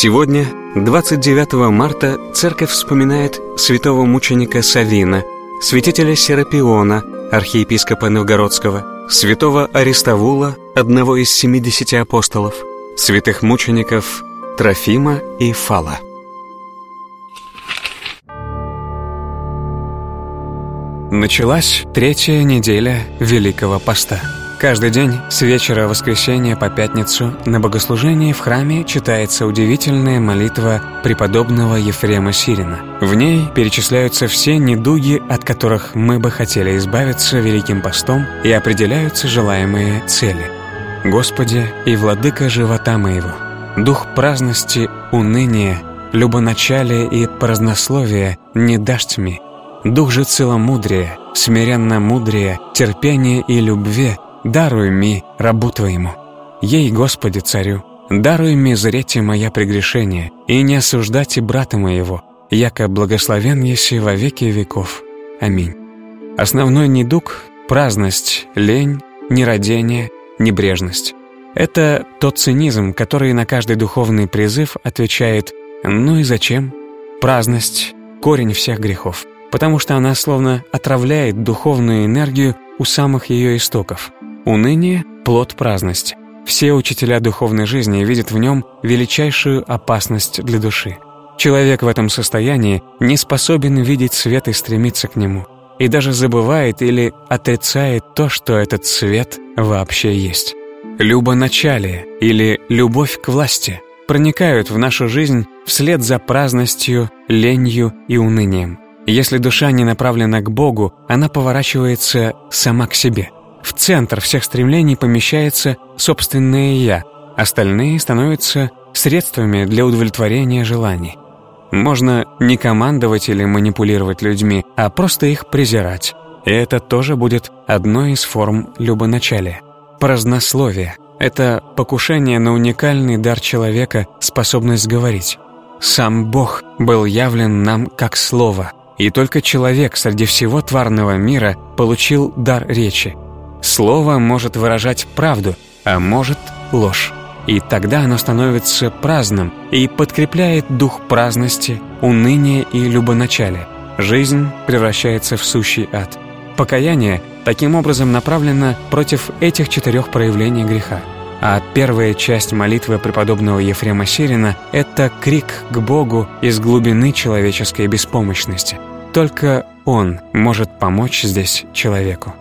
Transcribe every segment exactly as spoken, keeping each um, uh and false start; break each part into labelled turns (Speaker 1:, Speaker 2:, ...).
Speaker 1: Сегодня, двадцать девятого марта, церковь вспоминает святого мученика Савина, святителя Серапиона, архиепископа Новгородского, святого Аристовула, одного из семидесяти апостолов, святых мучеников Трофима и Фала. Началась третья неделя Великого Поста. Каждый день с вечера воскресенья по пятницу на богослужении в храме читается удивительная молитва преподобного Ефрема Сирина. В ней перечисляются все недуги, от которых мы бы хотели избавиться Великим Постом, и определяются желаемые цели. «Господи и владыка живота моего, дух праздности, уныния, любоначалия и празднословия не дашь тьме, дух же целомудрия, смиренно-мудрия, терпения и любви даруй ми, рабу Твоему. Ей, Господи, Царю, даруй ми зреть моя прегрешение, и не осуждать и брата моего, яко благословен еси во веки веков. Аминь». Основной недуг — праздность, лень, нерадение, небрежность. Это тот цинизм, который на каждый духовный призыв отвечает: «Ну и зачем?» Праздность — корень всех грехов, потому что она словно отравляет духовную энергию у самых ее истоков. Уныние — плод праздности. Все учителя духовной жизни видят в нем величайшую опасность для души. Человек в этом состоянии не способен видеть свет и стремиться к нему, и даже забывает или отрицает то, что этот свет вообще есть. Любоначалие или любовь к власти проникают в нашу жизнь вслед за праздностью, ленью и унынием. Если душа не направлена к Богу, она поворачивается сама к себе. В центр всех стремлений помещается собственное «я», остальные становятся средствами для удовлетворения желаний. Можно не командовать или манипулировать людьми, а просто их презирать. И это тоже будет одной из форм любоначалия. Празднословие — это покушение на уникальный дар человека, способность говорить. Сам Бог был явлен нам как Слово, и только человек среди всего тварного мира получил дар речи. Слово может выражать правду, а может — ложь. И тогда оно становится праздным и подкрепляет дух праздности, уныния и любоначалия. Жизнь превращается в сущий ад. Покаяние таким образом направлено против этих четырех проявлений греха. А первая часть молитвы преподобного Ефрема Сирина — это крик к Богу из глубины человеческой беспомощности. Только Он может помочь здесь человеку.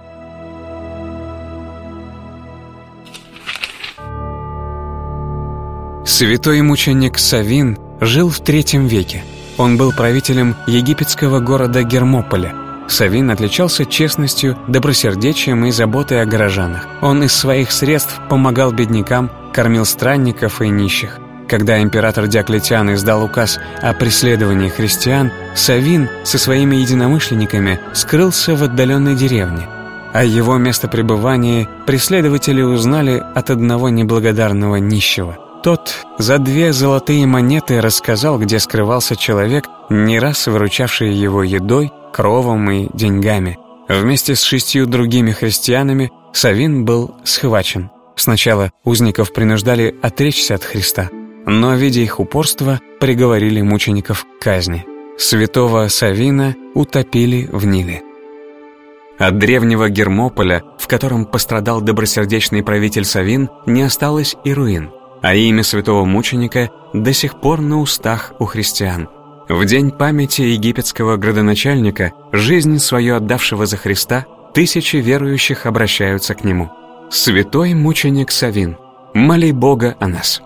Speaker 1: Святой мученик Савин жил в третьем веке. Он был правителем египетского города Гермополя. Савин отличался честностью, добросердечием и заботой о горожанах. Он из своих средств помогал беднякам, кормил странников и нищих. Когда император Диоклетиан издал указ о преследовании христиан, Савин со своими единомышленниками скрылся в отдаленной деревне. О его местопребывании преследователи узнали от одного неблагодарного нищего. Тот за две золотые монеты рассказал, где скрывался человек, не раз выручавший его едой, кровом и деньгами. Вместе с шестью другими христианами Савин был схвачен. Сначала узников принуждали отречься от Христа, но, видя их упорство, приговорили мучеников к казни. Святого Савина утопили в Ниле. От древнего Гермополя, в котором пострадал добросердечный правитель Савин, не осталось и руин, а имя святого мученика до сих пор на устах у христиан. В день памяти египетского градоначальника, жизнь свою отдавшего за Христа, тысячи верующих обращаются к нему. Святой мученик Савин, моли Бога о нас.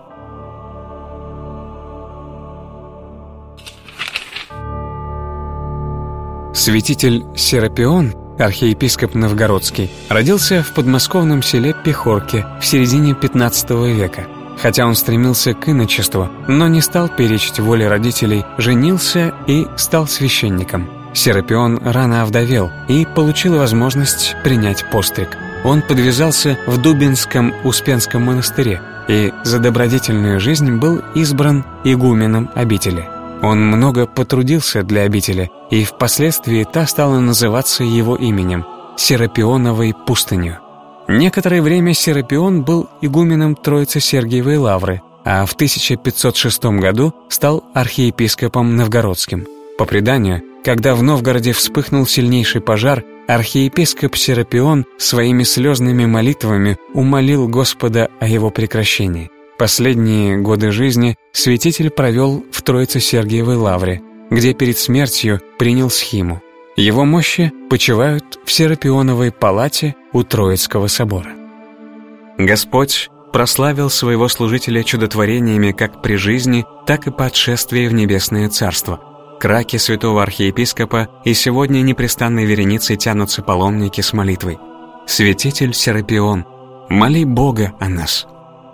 Speaker 1: Святитель Серапион, архиепископ Новгородский, родился в подмосковном селе Пехорке в середине пятнадцатого века. Хотя он стремился к иночеству, но не стал перечить воле родителей, женился и стал священником. Серапион рано овдовел и получил возможность принять постриг. Он подвязался в Дубинском Успенском монастыре и за добродетельную жизнь был избран игуменом обители. Он много потрудился для обители, и впоследствии та стала называться его именем — Серапионовой пустынью. Некоторое время Серапион был игуменом Троицы-Сергиевой лавры, а в тысяча пятьсот шестом году стал архиепископом новгородским. По преданию, когда в Новгороде вспыхнул сильнейший пожар, архиепископ Серапион своими слезными молитвами умолил Господа о его прекращении. Последние годы жизни святитель провел в Троице-Сергиевой лавре, где перед смертью принял схиму. Его мощи почивают в Серапионовой палате у Троицкого собора. Господь прославил своего служителя чудотворениями как при жизни, так и по отшествии в небесное царство. К раке святого архиепископа и сегодня непрестанной вереницей тянутся паломники с молитвой: «Святитель Серапион, моли Бога о нас».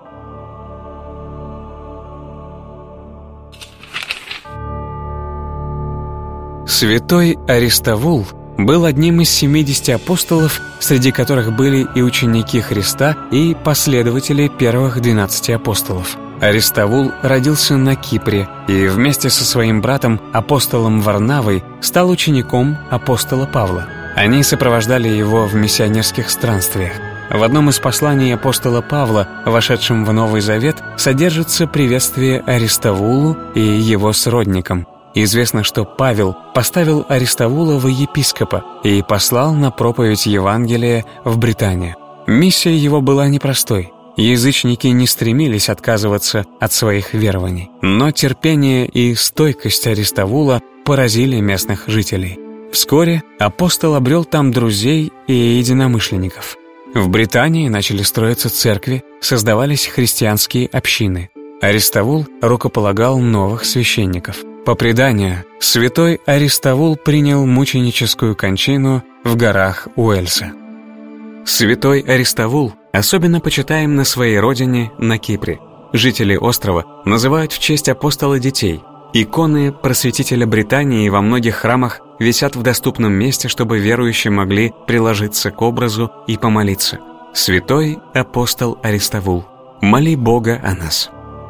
Speaker 1: Святой Аристовул был одним из семидесяти апостолов, среди которых были и ученики Христа, и последователи первых двенадцати апостолов. Аристовул родился на Кипре и вместе со своим братом, апостолом Варнавой, стал учеником апостола Павла. Они сопровождали его в миссионерских странствиях. В одном из посланий апостола Павла, вошедшем в Новый Завет, содержится приветствие Аристовулу и его сродникам. Известно, что Павел поставил Аристовула во епископа и послал на проповедь Евангелия в Британию. Миссия его была непростой. Язычники не стремились отказываться от своих верований, но терпение и стойкость Аристовула поразили местных жителей. Вскоре апостол обрел там друзей и единомышленников. В Британии начали строиться церкви, создавались христианские общины. Аристовул рукополагал новых священников. По преданию, святой Аристовул принял мученическую кончину в горах Уэльса. Святой Аристовул особенно почитаем на своей родине, на Кипре. Жители острова называют в честь апостола детей. Иконы просветителя Британии во многих храмах висят в доступном месте, чтобы верующие могли приложиться к образу и помолиться. Святой апостол Аристовул, моли Бога о нас.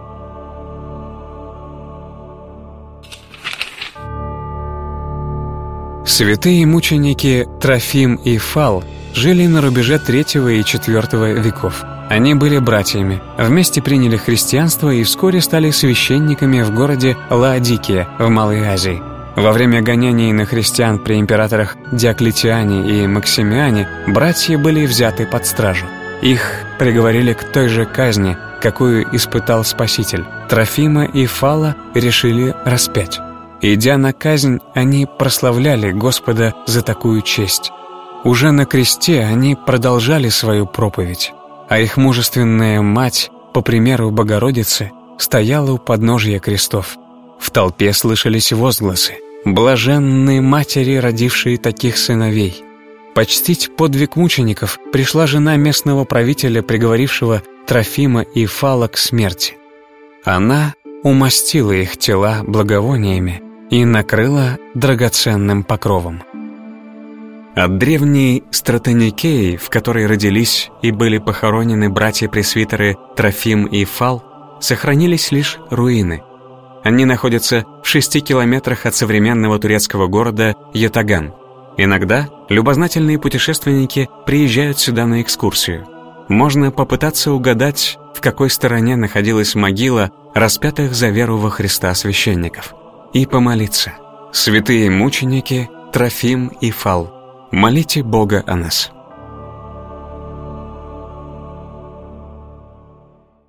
Speaker 1: Святые мученики Трофим и Фал жили на рубеже третьего и четвёртого веков. Они были братьями, вместе приняли христианство и вскоре стали священниками в городе Лаодикия в Малой Азии. Во время гонений на христиан при императорах Диоклетиане и Максимиане братья были взяты под стражу. Их приговорили к той же казни, какую испытал Спаситель. Трофима и Фала решили распять. Идя на казнь, они прославляли Господа за такую честь. Уже на кресте они продолжали свою проповедь, а их мужественная мать, по примеру Богородицы, стояла у подножия крестов. В толпе слышались возгласы: «Блаженны матери, родившие таких сыновей». Почтить подвиг мучеников пришла жена местного правителя, приговорившего Трофима и Фала к смерти. Она умастила их тела благовониями и накрыла драгоценным покровом. От древней Стратоникеи, в которой родились и были похоронены братья-пресвитеры Трофим и Фал, сохранились лишь руины. Они находятся в шести километрах от современного турецкого города Ятаган. Иногда любознательные путешественники приезжают сюда на экскурсию. Можно попытаться угадать, в какой стороне находилась могила распятых за веру во Христа священников, и помолиться: «Святые мученики Трофим и Фал, молите Бога о нас».